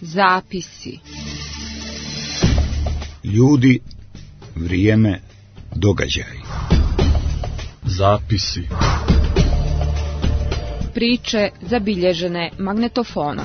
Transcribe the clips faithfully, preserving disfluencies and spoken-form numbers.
Zapisi. Ljudi, vrijeme, događaji. Zapisi. Priče zabilježene magnetofonom.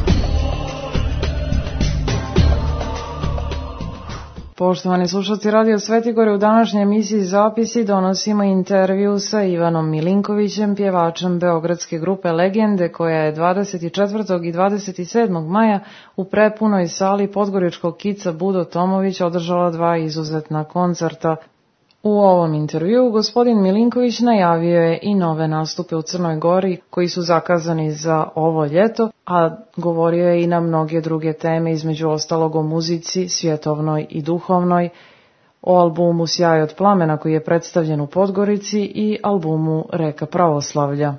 Poštovani slušalci Radio Svetigore, u današnjoj emisiji Zapisi donosimo intervju sa Ivanom Milinkovićem, pjevačem beogradske grupe Legende, koja je dvadeset četvrtog i dvadeset sedmog maja u prepunoj sali podgoričkog kica Budo Tomović održala dva izuzetna koncerta. U ovom intervjuu gospodin Milinković najavio je i nove nastupe u Crnoj Gori koji su zakazani za ovo ljeto, a govorio je i na mnoge druge teme, između ostalog o muzici, svjetovnoj i duhovnoj, o albumu Sjaj od plamena koji je predstavljen u Podgorici i albumu Reka pravoslavlja.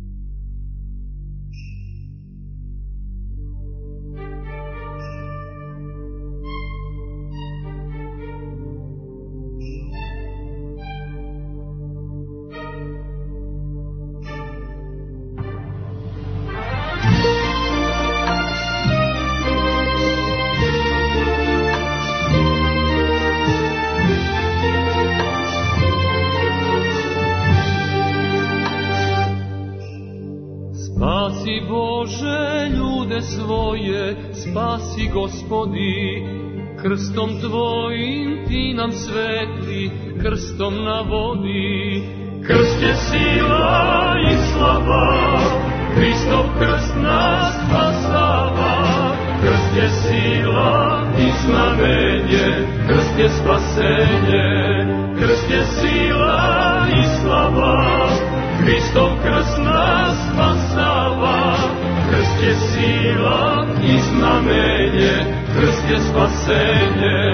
Spasi, Gospodi, krstom Tvojim Ti nam svetli, krstom na vodi. Krst je sila i slava, Hristov krst nas spasava. Krst je sila i znamenje, krst je spasenje. Krst je sila i slava, Hristov krst nas spasava. Krst je sila i znamenje, krst je spasenje.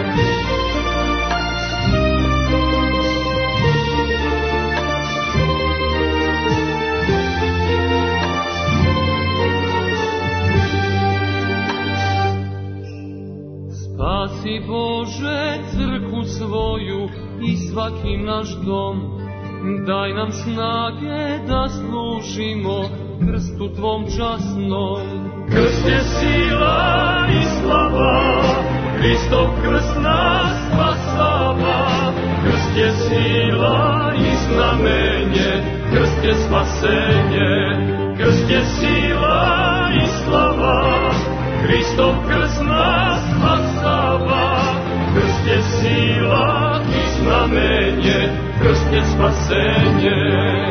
Spasi Bože crkvu svoju i svaki naš dom, daj nam snage da služimo krstu Tvom časnom. Krst je sila i slava, Hristov krst nas spasava. Krst je sila i znamenje, krst je spasenje. Krst je sila i slava, Hristov krst nas spasava. Krst je sila i znamenje, krst je spasenje.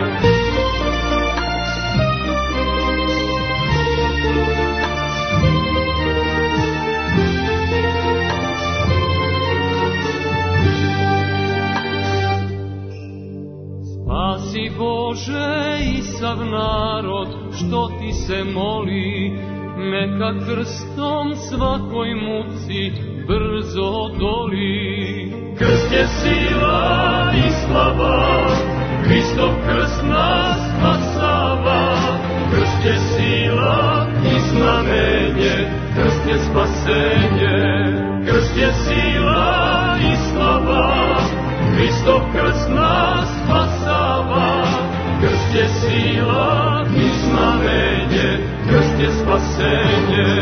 Spasi Bože i sav narod što Ti se moli, neka krstom svakoj muci brzo odoli. Krst je sila i slava, Hristov krst nas spasava. Krst je sila i znamenje, krst je spasenje. Krst je sila i slava, Hristov krst nas spasava. Krst je sila i znamenje, krst je spasenje.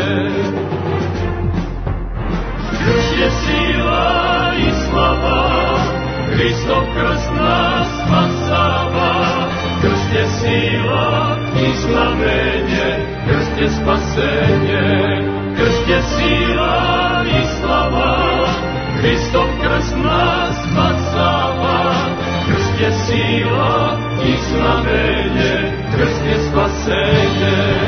Krst je sila i slava, Hristov krst nas spasava. Krst je sila i znamenje, krst je spasenje. Krst je sila i slava, Hristov krst nas spasava. Krst je sila i znamenje, krst je spasenje.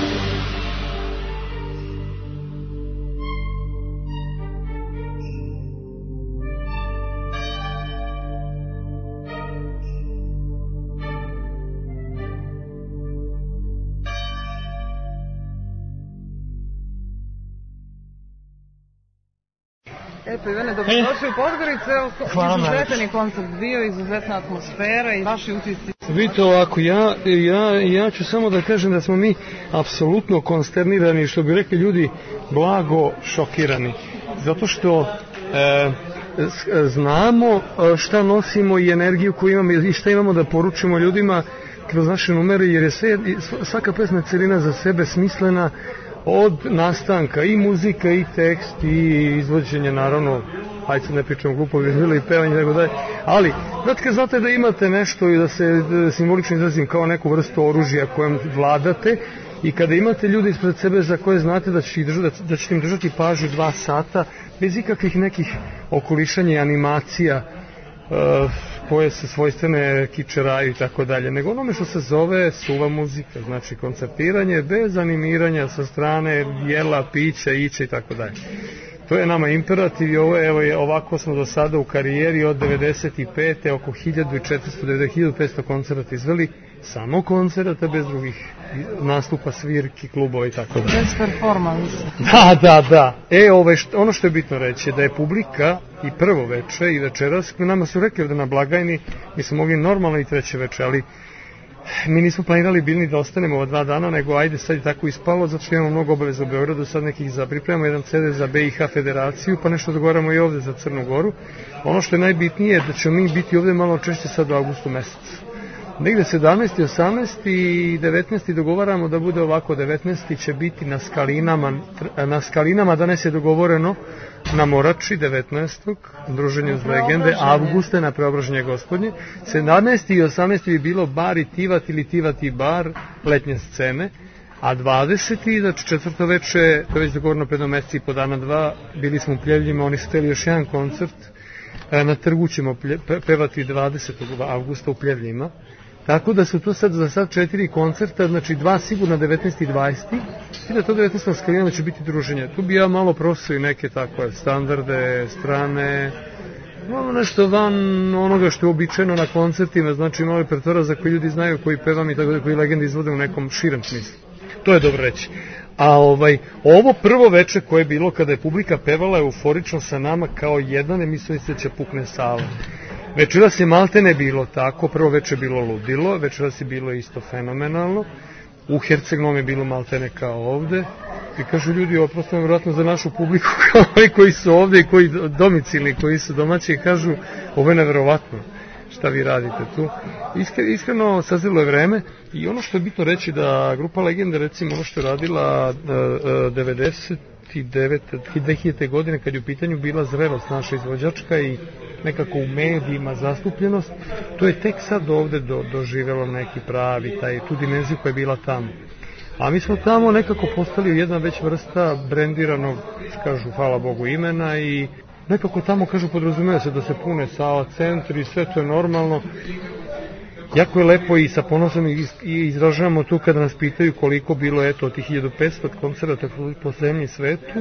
Eto, Ivane, dobrodošli u Podgoricu. Izuzetan je koncert bio, izuzetna atmosfera i vaši utisci. Vidite ovako, ja, ja, ja ću samo da kažem da smo mi apsolutno konsternirani, što bi rekli ljudi, blago šokirani. Zato što e, znamo šta nosimo i energiju koju imamo i šta imamo da poručimo ljudima kroz naše numere, jer je sve, svaka pesma celina za sebe smislena, od nastanka i muzika i tekst i izvođenje, naravno, hajde se ne pričamo glupovi, bilo i pevanje, tako dalje, ali, znate, kad znate da imate nešto i da se da simbolično izrazim kao neku vrstu oružja kojem vladate i kada imate ljude ispred sebe za koje znate da ćete, držati, da ćete im držati pažnju dva sata, bez ikakvih nekih okolišanja i animacija, uh, koje se svojstvene kičeraju i tako dalje, nego onome što se zove suva muzika, znači koncertiranje bez animiranja sa strane jela, pića, ića i tako dalje. To je nama imperativ i ovo je, evo je, ovako smo do sada u karijeri od devedeset pete oko hiljadu četiristo do hiljadu petsto koncerata izveli, samo koncerata bez drugih nastupa, svirki, klubova i tako dalje. Bez performansa. Da, da, da. E, ove, ono što je bitno reći je da je publika i prvo veče i večeras, nama su rekli da na blagajni mi smo mogli normalno i treće veče, ali mi nismo planirali bili da ostanemo ova dva dana, nego ajde sad je tako ispalo, zato što imamo mnogo obaveza u Beogradu, sad nekih za pripremamo jedan ce de za be i ha federaciju, pa nešto dogovaramo i ovde za Crnu Goru. Ono što je najbitnije je da ćemo mi biti ovde malo češće sad u avgustu mesecu. Negde sedamnaesti, osamnaesti i devetnaesti dogovaramo da bude ovako, devetnaesti će biti na Skalinama, na Skalinama danas je dogovoreno na Morači devetnaestog druženje uz legende, avgusta na Preobraženje Gospodnje, sedamnaesti i osamnaesti bi bilo bar i Tivat ili Tivat i bar, letnje scene, a dvadeseti znači četvrto veče, to je već dogovoreno predno meseci i po dana dva, bili smo u Pljevljima, oni su hteli još jedan koncert, na trgu ćemo pevati dvadesetog avgusta u Pljevljima. Tako da su to sad za sad četiri koncerta, znači dva sigurno devetnaesti i dvadeset i da to devetnaestog Skalinama će biti druženje. Tu bi ja malo prosio i neke takve standarde, strane, malo nešto van onoga što je običajno na koncertima, znači malo repertoara za koji ljudi znaju, koji pevam i tako da koji legende izvode u nekom širem smislu. To je dobro reći. A ovaj, ovo prvo veče koje je bilo kada je publika pevala euforično sa nama kao jedan, emisija se će pukne sala. Večeras je maltene bilo tako, prvo veče je bilo ludilo, večeras je bilo isto fenomenalno, u Herceg-Novom je bilo maltene kao ovde i kažu ljudi, oprosto je vjerojatno za našu publiku kao ovi koji su ovde i koji domicilni, koji su domaći, kažu ovo je neverovatno šta vi radite tu. Iskreno sazrelo je vreme i ono što je bitno reći da grupa Legende, recimo ono što je radila devedeset devete. dve hiljadite. godine kad je u pitanju bila zrelost naša izvođačka i nekako u medijima zastupljenost, to je tek sad ovde do, doživjelo neki pravi, taj, tu dimenziju koja je bila tamo. A mi smo tamo nekako postali jedna već vrsta brendiranog, kažu, hvala Bogu, imena i nekako tamo, kažu, podrazumeva se da se pune sala, centri i sve to je normalno. Jako je lepo i sa ponosom i izražavamo tu kada nas pitaju koliko bilo, eto, od tih hiljadu petsto koncerata po zemlji i svetu,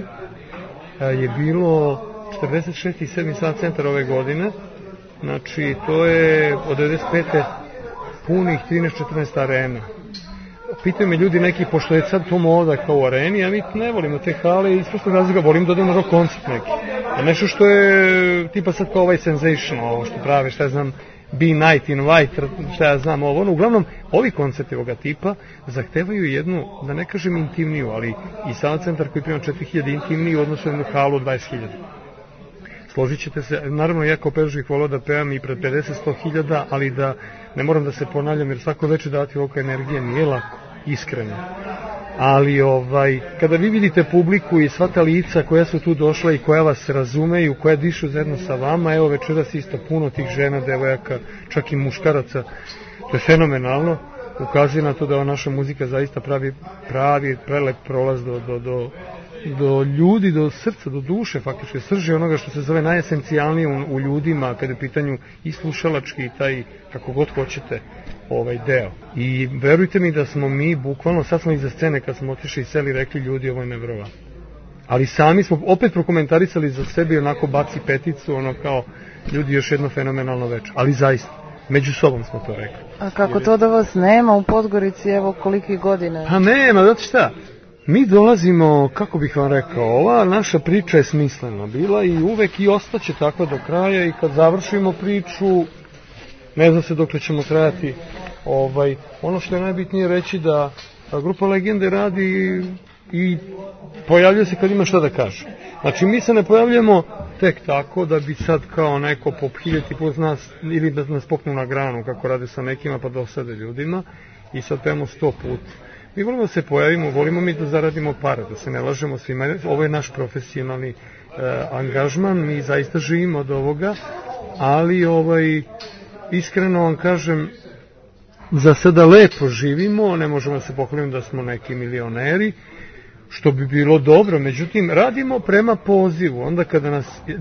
je bilo četrdeset šest i sedam sad centar ove godine, znači to je od devedeset pete punih trinaest četrnaest arena. Pitaju me ljudi neki, pošto je sad to moda kao u areni, a mi ne volimo te hale i iz prostog razloga volim da odem na rock koncert neki. A nešto što je tipa sad kao ovaj Sensation, ovo što prave, šta ja znam, Be Night in White, šta ja znam ovo, ono, uglavnom, ovi koncerti ovoga tipa zahtevaju jednu, da ne kažem intimniju, ali i sala centar koji prima četiri hiljade intimniju u odnosu na jednu halu od dvadeset hiljada. Složit ćete se, naravno ja kao pevač bih volao da pevam i pred pedeset do sto hiljada, ali da ne moram da se ponavljam, jer svako veče dati ovoliko energije nije lako, iskreno. Ali ovaj, kada vi vidite publiku i sva ta lica koja su tu došla i koja vas razumeju, koja dišu zajedno sa vama, evo večeras isto puno tih žena, devojaka, čak i muškaraca, to je fenomenalno, ukazuje na to da ova naša muzika zaista pravi pravi prelep prolaz do, do, do, do ljudi, do srca, do duše, faktički srži onoga što se zove najesencijalnije u, u ljudima, kada je pitanju i slušalački i taj, kako god hoćete, ovaj deo. I verujte mi da smo mi bukvalno, sad smo iza scene kad smo otišli i seli, rekli ljudi ovo je neverovatno. Ali sami smo opet prokomentarisali za sebe i onako baci peticu, ono kao ljudi još jedno fenomenalno večer. Ali zaista, među sobom smo to rekli. A kako to da vas nema u Podgorici, evo koliki godine? Pa nema, znate šta? Mi dolazimo, kako bih vam rekao, ova naša priča je smislena bila i uvek i ostaće takva do kraja i kad završimo priču, ne zna se dokle ćemo trajati. Ovaj, ono što je najbitnije reći da grupa Legende radi i pojavljuje se kad ima šta da kaže. Znači mi se ne pojavljamo tek tako da bi sad kao neko po hiljati put nas ili da nas poknu na granu kako rade sa nekima pa dosade ljudima i sad pevamo sto put. Mi volimo da se pojavimo, volimo mi da zaradimo para, da se ne lažemo svima. Ovo je naš profesionalni e, angažman, mi zaista živimo od ovoga, ali ovaj, iskreno vam kažem, za sada lepo živimo, ne možemo da se pohvalimo da smo neki milioneri, što bi bilo dobro, međutim, radimo prema pozivu, onda kada nas e,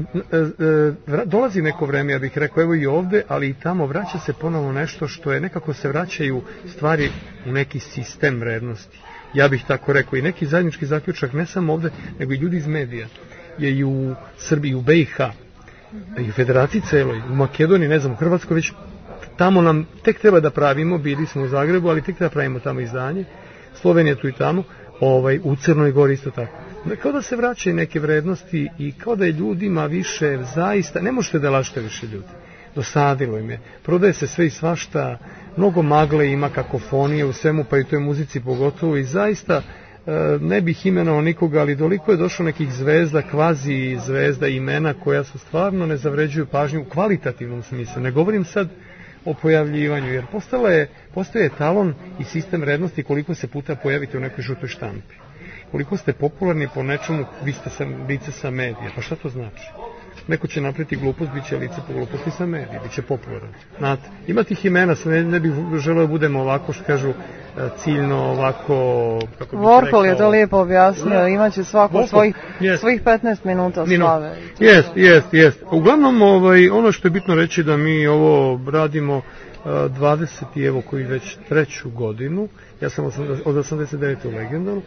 e, dolazi neko vreme, ja bih rekao, evo i ovde, ali i tamo vraća se ponovo nešto što je, nekako se vraćaju stvari u neki sistem vrednosti. Ja bih tako rekao, i neki zajednički zaključak, ne samo ovde, nego i ljudi iz medija, je i u Srbiji, u B i H, i u Federaciji celoj, u Makedoniji, ne znam, u Hrvatskoj već, tamo nam tek treba da pravimo, bili smo u Zagrebu, ali tek treba da pravimo tamo izdanje, Slovenija tu i tamo, ovaj, u Crnoj Gori isto tako. Kao da se vraćaju neke vrednosti i kao da je ljudima više zaista, ne možete da lažete više ljudi, dosadilo im je, prodaje se sve i svašta, mnogo magle ima, kakofonije u svemu, pa i toj muzici pogotovo, i zaista ne bih imenovao nikoga, ali doliko je došlo nekih zvezda, kvazi zvezda, imena koja su stvarno ne zavređuju pažnju u kvalitativnom smislu. Ne govorim sad o pojavljivanju, jer postala je, postoje etalon i sistem vrednosti koliko se puta pojavite u nekoj žutoj štampi. Koliko ste popularni po nečemu, vi ste sa, lice sa medija. Pa šta to znači? Neko će napraviti glupost, bit će lice po gluposti sa medija, bit će popularan. Znate, ima tih imena, ne, ne bih želeo da budemo ovako, što kažu, ciljno, ovako, kako bih Warhol rekao. je to lijepo objasnio, imaće svako svojih, yes. svojih petnaest minuta slave. Jest, jest, jest. Uglavnom, ovaj, ono što je bitno reći da mi ovo radimo dvadeset i evo koji već treću godinu, ja sam od osamdeset devete u Legendaru,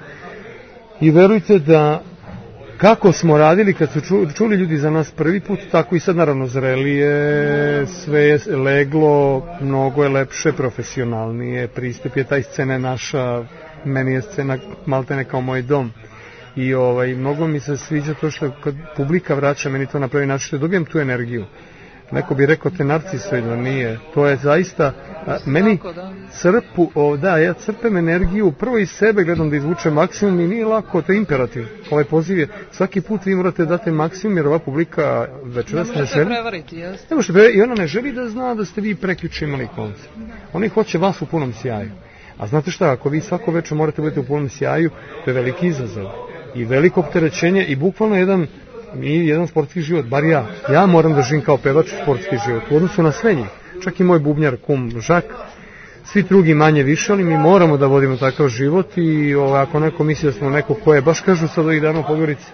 i verujte da kako smo radili kad su čuli, čuli ljudi za nas prvi put, tako i sad naravno zrelije, sve je leglo, mnogo je lepše, profesionalnije, pristup je, taj scena je naša, meni je scena maltene kao moj dom. I ovaj, mnogo mi se sviđa to što kad publika vraća meni to na pravi način, što dobijem tu energiju. Neko bi rekao te narcisoidno, nije. To je zaista, a, meni crpu, o, da, ja crpem energiju prvo iz sebe, gledam da izvučem maksimum i nije lako, to je imperativ. Ovaj poziv je, svaki put vi morate dati maksimum, jer ova publika večeras ne, ne želi. Prevariti, jeste. Ne možete prevariti, i ona ne želi da zna da ste vi prekjuče imali koncert. Oni hoće vas u punom sjaju. A znate šta, ako vi svako večer morate biti u punom sjaju, to je veliki izazov. I veliko opterećenje i bukvalno jedan i jedan sportski život, bar ja. Ja moram da živim kao pevač sportski život u odnosu na sve njih. Čak i moj bubnjar, kum Žak, svi drugi manje više, ali mi moramo da vodimo takav život i o, ako neko misli da smo neko ko je, baš kažu sad ovih dana u Podgorici,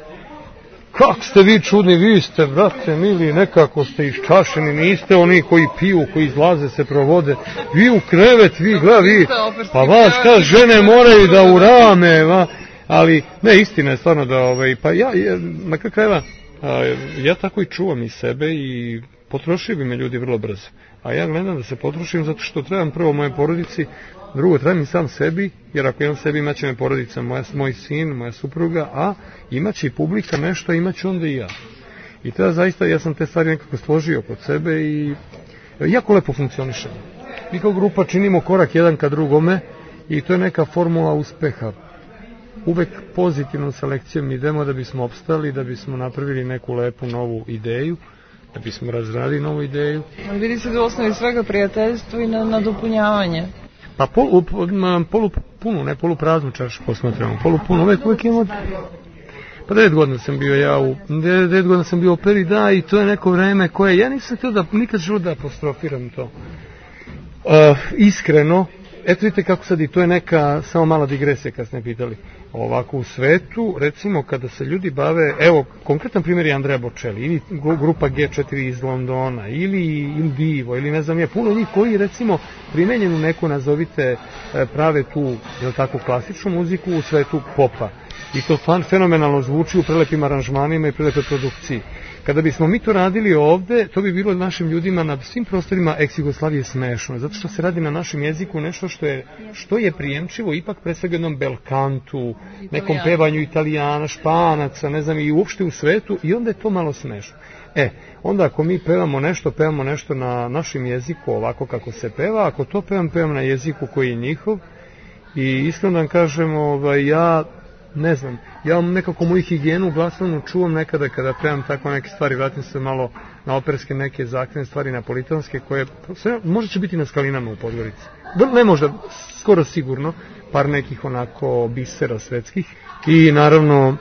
kak ste vi čudni, vi ste, brate, mili, nekako ste iščašeni, niste oni koji piju, koji izlaze, se provode, vi u krevet, vi, gleda, vi, pa vas, kad žene moraju da urame, va. Ali, ne, istina je stvarno da, ovaj, pa ja, ja na kraju krajeva, ja tako i čuvam i sebe i potrošio bi me ljudi vrlo brzo. A ja gledam da se potrošim zato što trebam prvo moje porodici, drugo trebam i sam sebi, jer ako imam sebi imaće me porodica, moja, moj sin, moja supruga, a imaće i publika nešto, imaće onda i ja. I tada zaista, ja sam te stvari nekako složio kod sebe i jako lepo funkcionišemo. Mi kao grupa činimo korak jedan ka drugome i to je neka formula uspeha. Uvek pozitivnom selekcijom idemo da bismo opstali, da bismo napravili neku lepu novu ideju, da bismo razradili novu ideju. Ali vidi se da u osnovi svega prijateljstvo i nadopunjavanje. Pa polu, polu punu, ne polu praznu čašu posmatramo, polu punu, uvek, uvek imamo... Pa devet godina sam bio ja u, devet godina sam bio u operi, da, i to je neko vreme koje, ja nisam htio da, nikad želeo da apostrofiram to. Uh, iskreno, eto vidite kako sad i to je neka, samo mala digresija kad ste me pitali. Ovako u svetu, recimo kada se ljudi bave, evo, konkretan primjer je Andrea Bocelli, ili grupa G četiri iz Londona, ili Il Divo, ili ne znam je, puno njih koji recimo primenjenu neku, nazovite, prave tu, jel tako, klasičnu muziku u svetu popa. I to fan, fenomenalno zvuči u prelepim aranžmanima i prelepe produkciji. Kada bismo mi to radili ovde, to bi bilo našim ljudima na svim prostorima ex-Jugoslavije smešno, zato što se radi na našem jeziku nešto što je, što je prijemčivo, ipak pre svega jednom belkantu, nekom pevanju Italijana, Španaca, ne znam, i uopšte u svetu, i onda je to malo smešno. E, onda ako mi pevamo nešto, pevamo nešto na našem jeziku ovako kako se peva, ako to pevam, pevam na jeziku koji je njihov, i iskreno da vam kažem, ovaj, ja ne znam, ja nekako moju higijenu glasovnu čuvam nekada kada pevam tako neke stvari, vratim se malo na operske neke zahtevne stvari, na politonske, koje sve, možda će biti na Skalinama u Podgorici. Ne možda, skoro sigurno, par nekih onako bisera svetskih i naravno,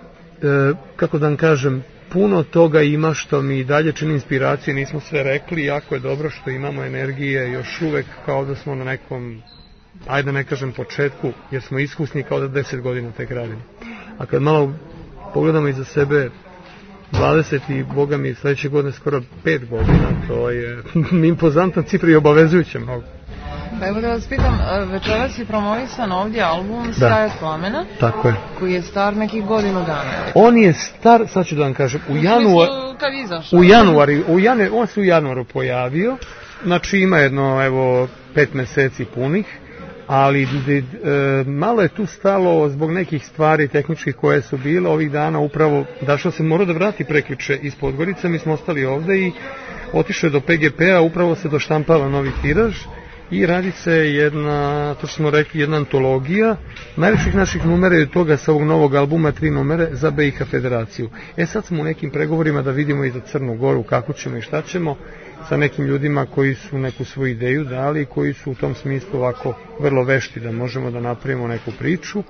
e, kako da vam kažem, puno toga ima što mi dalje čini inspiracije, nismo sve rekli, jako je dobro što imamo energije još uvek kao da smo na nekom, ajde ne kažem početku, jer smo iskusni kao da deset godina tek radimo. A kad malo pogledamo iza sebe, dvadeset i boga mi sledeće godine skoro pet godina, to je impozantna cifra i obavezujuća mnogo. Pa evo da vas pitam, večeras je promovisan ovdje album Sjaj od plamena, tako je, koji je star nekih godinu dana. On je star, sad ću da vam kažem, u januaru, u januari, u januari, on se u januaru pojavio, znači ima jedno, evo, pet meseci punih, ali e, malo je tu stalo zbog nekih stvari tehničkih koje su bile ovih dana, upravo Dašo se morao da vrati prekjuče iz Podgorice, mi smo ostali ovde i otišao je do P G P-a, upravo se doštampava novi tiraž i radi se jedna, to što smo rekli, jedna antologija najviših naših numera i od toga sa ovog novog albuma tri numere za B i H federaciju. E sad smo u nekim pregovorima da vidimo i za Crnu Goru kako ćemo i šta ćemo, sa nekim ljudima koji su neku svoju ideju dali i koji su u tom smislu ovako vrlo vešti da možemo da napravimo neku priču.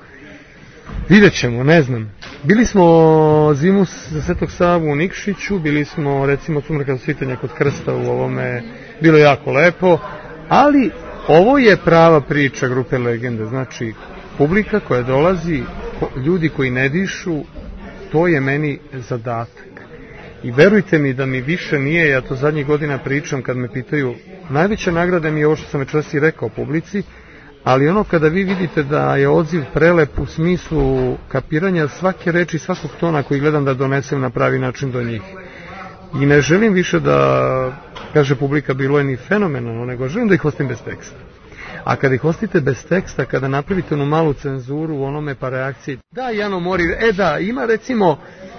Vidjet ćemo, ne znam. Bili smo zimu za Svetog Savu u Nikšiću, bili smo recimo od Sumraka do svitanja kod Krsta u ovome, bilo je jako lepo, ali ovo je prava priča grupe Legende, znači publika koja dolazi, ljudi koji ne dišu, to je meni zadatak. I verujte mi da mi više nije, ja to zadnjih godina pričam kad me pitaju, najveća nagrada mi je ovo što sam večeras i rekao publici, ali ono kada vi vidite da je odziv prelep u smislu kapiranja svake reči, svakog tona koji gledam da donesem na pravi način do njih. I ne želim više da, kaže publika, bilo je ni fenomenalno, nego želim da ih ostim bez teksta. A kada ih ostite bez teksta, kada napravite onu malu cenzuru u onome pa reakcije, da, Jano Mori, e da, ima recimo,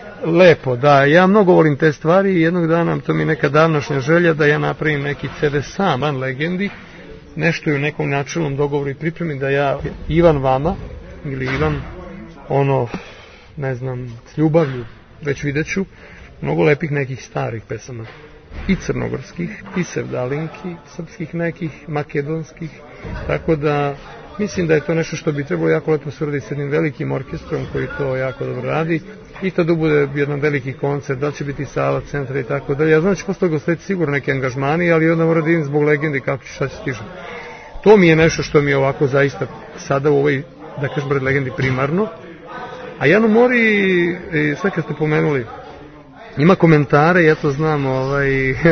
lepo, da, ja mnogo volim te stvari i jednog dana, to mi je neka davnašnja želja da ja napravim neki C D sam, van Legendi, nešto je u nekom načelnom dogovoru i pripremi da ja, Ivan vama, ili Ivan, ono, ne znam, s ljubavlju, već videću, mnogo lepih nekih starih pesama, i crnogorskih, i sevdalinki, srpskih nekih, makedonskih, tako da mislim da je to nešto što bi trebalo jako lepo se uraditi s jednim velikim orkestrom koji to jako dobro radi i to da bude jedan veliki koncert, da će biti sala, centra i tako dalje. Ja znam da će posle gostati sigurno neki angažmani, ali onda mora da idem zbog Legendi kako će šta će stižem. To mi je nešto što mi je ovako zaista sada u ovoj, da kažem pred Legendi, primarno. A Jano Mori, sve kad ste pomenuli, ima komentare, ja to znam, ovaj,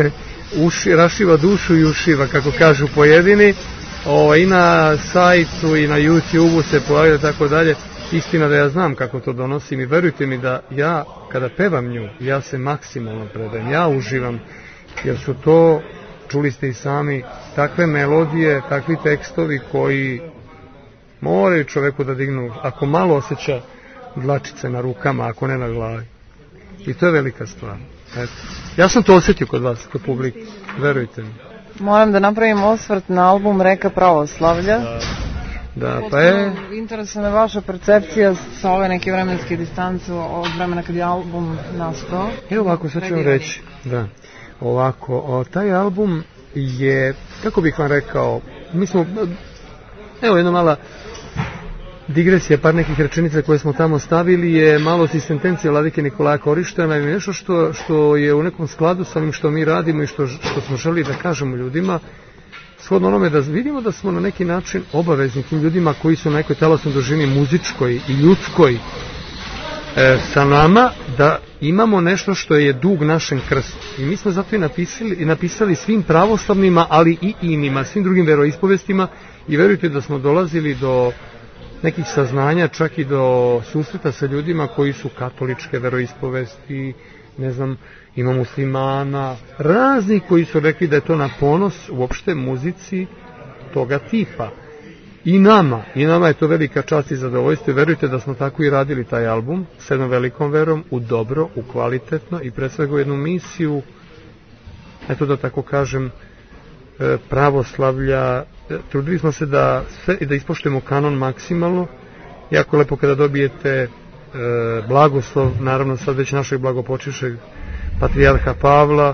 uši, rašiva dušu i ušiva, kako kažu pojedini, o, i na sajtu i na YouTube-u se pojavlja tako dalje. Istina da ja znam kako to donosim i verujte mi da ja, kada pevam nju, ja se maksimalno predajem, ja uživam, jer su to, čuli ste i sami, takve melodije, takvi tekstovi koji moraju čoveku da dignu, ako malo osjeća dlačice na rukama, ako ne na glavi. I to je velika stvar. Eto. Ja sam to osjetio kod vas, kod publike, verujte mi. Moram da napravim osvrt na album Reka pravoslavlja. Da, da pa je... Interesuje me vaša percepcija sa ove neke vremenske distance od vremena kad je album nastao. Evo ovako, sad ću vam reći. Da. Ovako, o, taj album je, kako bih vam rekao, mi smo, evo jedna mala digresija, par nekih rečenica koje smo tamo stavili je malo asistentencija Vladike Nikolaja Korištena i nešto što, što je u nekom skladu sa onim što mi radimo i što, što smo želi da kažemo ljudima, shodno onome da vidimo da smo na neki način obavezni tim ljudima koji su na nekoj telesnoj dužini muzičkoj i ljudskoj e, sa nama, da imamo nešto što je dug našem krstu. I mi smo zato i napisali, i napisali svim pravoslavnima, ali i inima, svim drugim veroispovestima i verujte da smo dolazili do nekih saznanja, čak i do susreta sa ljudima koji su katoličke veroispovesti, ne znam, ima muslimana, razni koji su rekli da je to na ponos uopšte muzici toga tipa. I nama, i nama je to velika čast i zadovoljstvo i verujte da smo tako i radili taj album s jednom velikom verom u dobro, u kvalitetno i pre svega u jednu misiju, eto da tako kažem, pravoslavlja. Trudili smo se da, sve, da ispoštujemo kanon maksimalno. Jako lepo kada dobijete e, blagoslov, naravno sad već našeg blagopočivšeg patrijarha Pavla,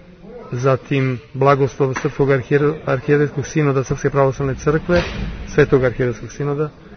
zatim blagoslov Srpskog arhijerejskog sinoda Srpske pravoslavne crkve, Svetog arhijerejskog sinoda,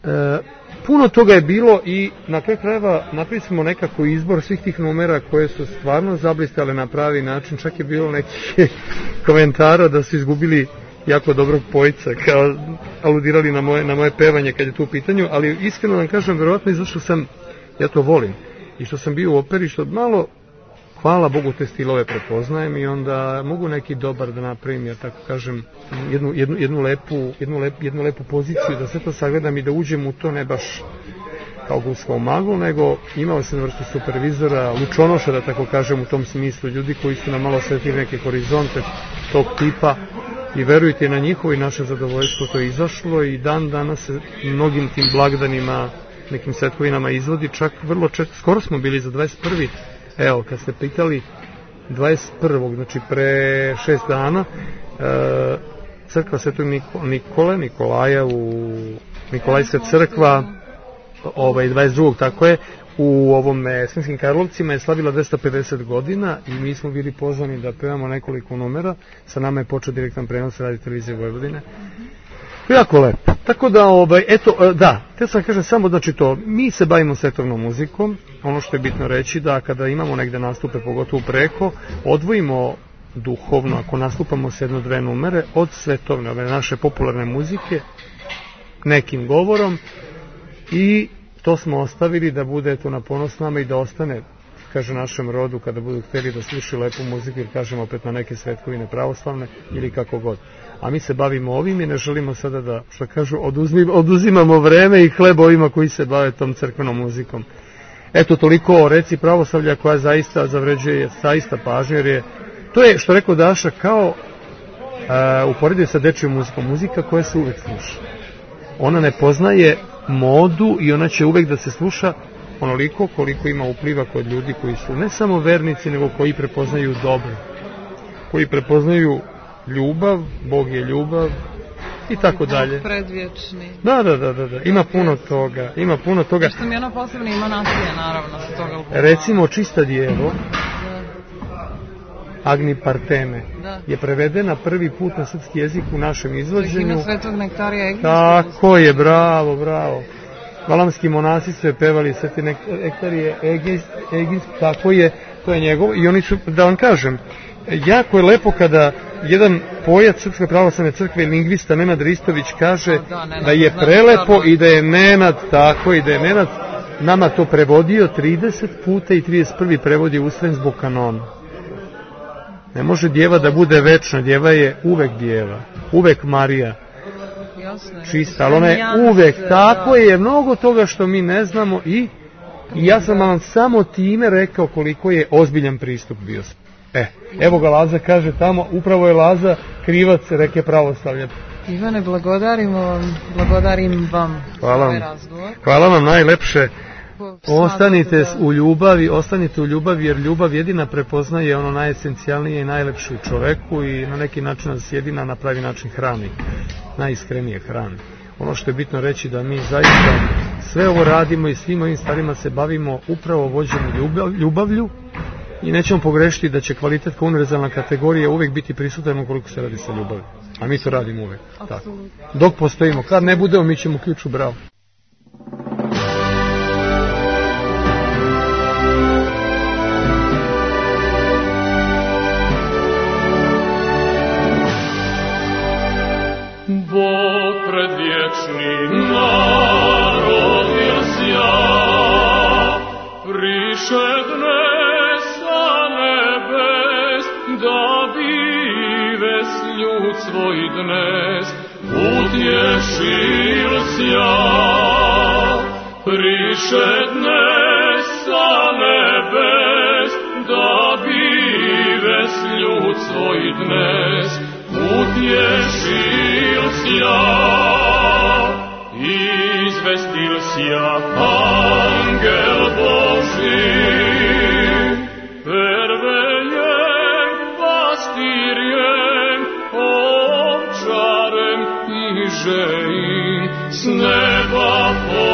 e, puno toga je bilo i na kraju krajeva napravili smo nekako izbor svih tih numera koje su stvarno zablistale na pravi način, čak je bilo nekih komentara da su izgubili jako dobrog pojca, kao aludirali na moje, na moje pevanje kad je to u pitanju, ali iskreno vam kažem, verovatno i zašto sam, ja to volim, i što sam bio u operi, što malo, hvala Bogu, te stilove prepoznajem i onda mogu neki dobar da napravim, ja tako kažem, jednu, jednu, jednu, lepu, jednu, lep, jednu lepu poziciju, da sve to sagledam i da uđem u to, ne baš kao guska u maglu, nego imao sam vrstu supervizora, lučonoša, da tako kažem, u tom smislu, ljudi koji su nam malo svetili neke horizonte tog tipa i verujte, na njihovo i naše zadovoljstvo to je izašlo i dan danas se mnogim tim blagdanima, nekim svetkovinama izvodi, čak vrlo često, skoro smo bili za dvadeset prvi Evo, kad ste pitali dvadeset prvog znači pre šest dana, e, crkva Svetog Nikole, Nikolaja u Nikolajska crkva, ovaj, dvadeset drugog tako je, u ovom Sremskim Karlovcima je slavila dvesta pedeset godina i mi smo bili pozvani da pevamo nekoliko numera. Sa nama je počeo direktan prenos Radio Televizije Vojvodine. Jako lepo. Tako da, ovaj, eto, da, te sam kažem samo, znači to, mi se bavimo svetovnom muzikom, ono što je bitno reći da kada imamo negde nastupe, pogotovo preko, odvojimo duhovno, ako nastupamo s jedno dve numere, od svetovne, ove naše popularne muzike, nekim govorom i to smo ostavili da bude to na ponos nama i da ostane, kaže našem rodu, kada budu hteli da slušaju lepu muziku ili kažemo opet na neke svetkovine pravoslavne ili kako god. A mi se bavimo ovim i ne želimo sada da, što kažu, oduzim, oduzimamo vreme i hleb ovima koji se bave tom crkvenom muzikom. Eto, toliko o reci pravoslavlja koja zaista zavređuje zaista pažnju, jer je, to je, što rekao Daša, kao uh, uporedio sa dečijom muzikom, muzika koja se uvek sluša. Ona ne poznaje modu i ona će uvek da se sluša onoliko koliko ima upliva kod ljudi koji su ne samo vernici, nego koji prepoznaju dobro, koji prepoznaju ljubav, Bog je ljubav i tako dalje. Predvječni. Da, da, da, da, da. Ima puno toga, ima puno toga. Što mi ono posebno ima nasilje, naravno, sa toga albuma. Recimo, Čista djevo, Agni Partene, da, je prevedena prvi put na srpski jezik u našem izvođenju. Ima Svetog Nektarija Eginskog. Tako je, bravo, bravo. Valamski monasi su je pevali Sveti Nektarije Eginski, tako je, to je njegov. I oni su, da vam kažem, jako je lepo kada jedan pojac Srpske pravoslavne crkve i lingvista Nenad Ristović kaže da, da je prelepo i da je Nenad, tako i da je Nenad nama to prevodio trideset puta i trideset prvi prevod je usvojen zbog kanona. Ne može djeva da bude večna, djeva je uvek djeva, uvek Marija. Čista, ali ona je uvek, tako je, mnogo toga što mi ne znamo i, i ja sam vam samo time rekao koliko je ozbiljan pristup bio. E, evo ga Laza kaže tamo, upravo je Laza krivac reke pravoslavlja. Ivane, blagodarimo vam, blagodarim vam hvala ovaj vam. razgovor. Hvala vam najlepše. Ostanite da... u ljubavi, ostanite u ljubavi jer ljubav jedina prepoznaje ono najesencijalnije i najlepše u čoveku i na neki način nas jedina na pravi način hrani, najiskrenije hrani. Ono što je bitno reći da mi zaista sve ovo radimo i svim ovim stvarima se bavimo upravo vođenju ljubav, ljubavlju i nećemo pogrešiti da će kvalitet kao univerzalna kategorija uvek biti prisutan ukoliko se radi sa ljubavi. A mi to radimo uvek. Tako. Dok postojimo, kad ne budemo mi ćemo ključu bravo. Bog predvječni narodil sja, priše dnes sa nebes, da bi ves ljud svoj dnes utješil sja. Priše dnes sa nebes, da bi ves ljud svoj dnes utješil sja, izvestil sja angel Boži, pervejem, pastirjem, ovčarem i žejim, s neba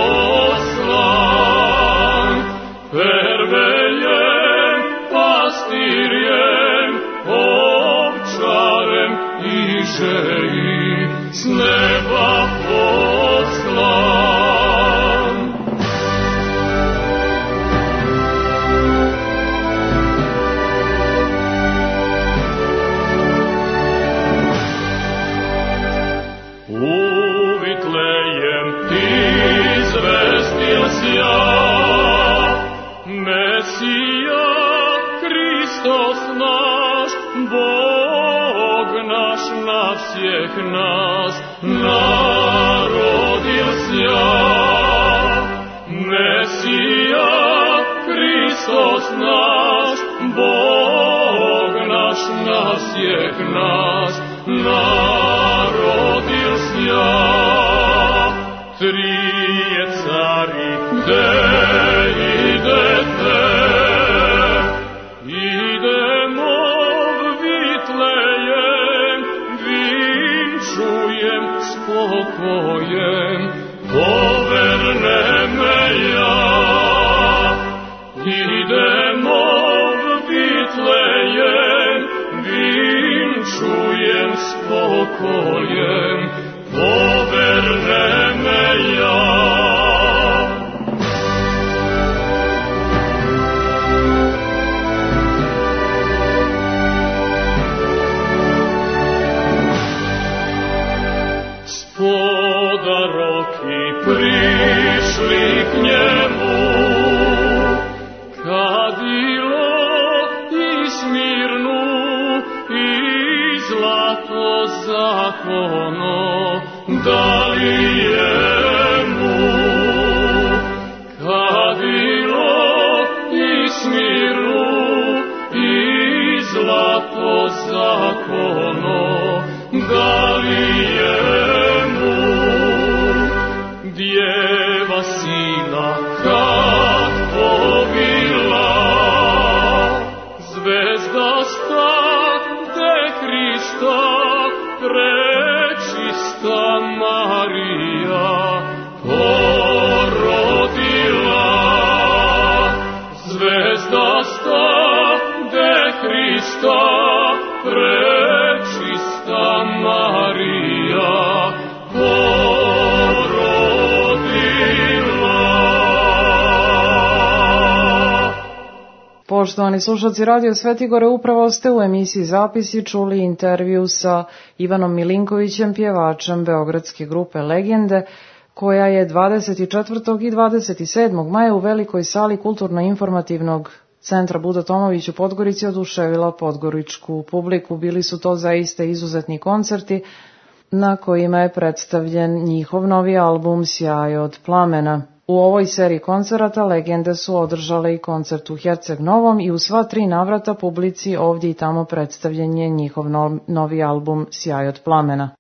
poslan. Pervejem, pastirjem, ovčarem i žejim, s neba poslan. svih nas narodilsja. Mesija, Hristos naš, Bog naš nas je nas narodilsja. Trije cari, gde idete? Idemo v Vitlejem, vinčujem spokojem, poverne me ja. Idemo v Vitlejem, vinčujem spokojem, poverne me ja. Podaroki prišli k njemu, kadilo i smirnu i zlato zakono dali jemu. Kadilo i smirnu i zlato zakono dali jemu. Djeva sina kad povila, zvezda stade Hrista, prečista Marija porodila. Zvezda stade Hrista, prečista Marija porodila. Poštovani slušalci Radio Svetigore, upravo ste u emisiji Zapisi čuli intervju sa Ivanom Milinkovićem, pjevačem beogradske grupe Legende, koja je dvadeset četvrtog i dvadeset sedmog maja u velikoj sali Kulturno-informativnog centra Buda Tomović u Podgorici oduševila podgoričku publiku. Bili su to zaista izuzetni koncerti na kojima je predstavljen njihov novi album Sjaj od plamena. U ovoj seriji koncerata Legende su održale i koncert u Herceg Novom i u sva tri navrata publici ovdje i tamo predstavljen je njihov novi album Sjaj od plamena.